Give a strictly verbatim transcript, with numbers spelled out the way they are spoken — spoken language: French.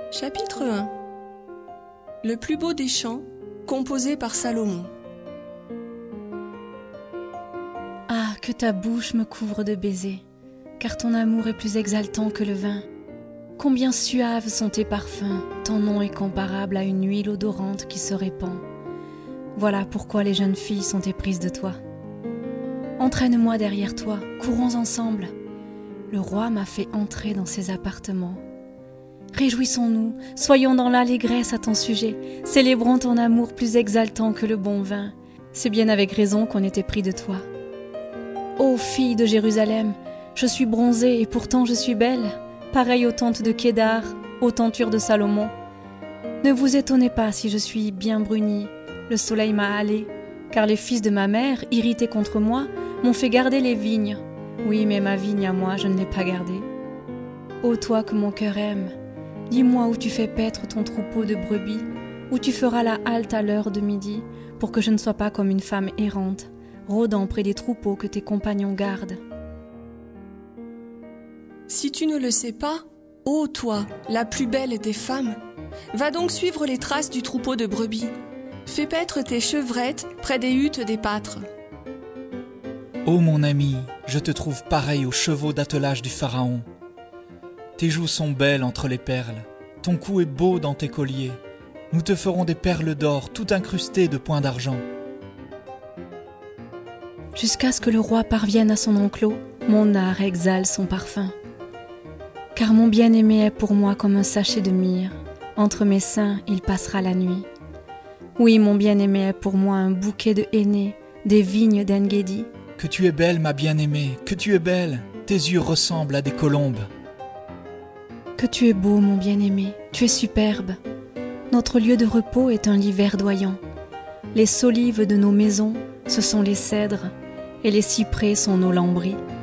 Chapitre un. Le plus beau des chants, composé par Salomon. Ah, que ta bouche me couvre de baisers, car ton amour est plus exaltant que le vin. Combien suaves sont tes parfums, ton nom est comparable à une huile odorante qui se répand. Voilà pourquoi les jeunes filles sont éprises de toi. Entraîne-moi derrière toi, courons ensemble. Le roi m'a fait entrer dans ses appartements. Réjouissons-nous, soyons dans l'allégresse à ton sujet, célébrons ton amour plus exaltant que le bon vin. C'est bien avec raison qu'on est épris de toi. Ô fille de Jérusalem, je suis bronzée et pourtant je suis belle, pareille aux tentes de Kédar, aux tentures de Salomon. Ne vous étonnez pas si je suis bien brunie, le soleil m'a hâlée, car les fils de ma mère, irrités contre moi, m'ont fait garder les vignes. Oui, mais ma vigne à moi, je ne l'ai pas gardée. Ô toi que mon cœur aime, dis-moi où tu fais paître ton troupeau de brebis, où tu feras la halte à l'heure de midi, pour que je ne sois pas comme une femme errante, rôdant près des troupeaux que tes compagnons gardent. Si tu ne le sais pas, ô toi, la plus belle des femmes, va donc suivre les traces du troupeau de brebis. Fais paître tes chevrettes près des huttes des pâtres. Ô mon ami, je te trouve pareil aux chevaux d'attelage du Pharaon. Tes joues sont belles entre les perles, ton cou est beau dans tes colliers. Nous te ferons des perles d'or tout incrustées de points d'argent. Jusqu'à ce que le roi parvienne à son enclos, mon art exhale son parfum. Car mon bien-aimé est pour moi comme un sachet de myrrhe, entre mes seins il passera la nuit. Oui, mon bien-aimé est pour moi un bouquet de henné, des vignes d'Engedi. Que tu es belle, ma bien-aimée, que tu es belle, tes yeux ressemblent à des colombes. Que tu es beau, mon bien-aimé, tu es superbe. Notre lieu de repos est un lit verdoyant. Les solives de nos maisons, ce sont les cèdres, et les cyprès sont nos lambris.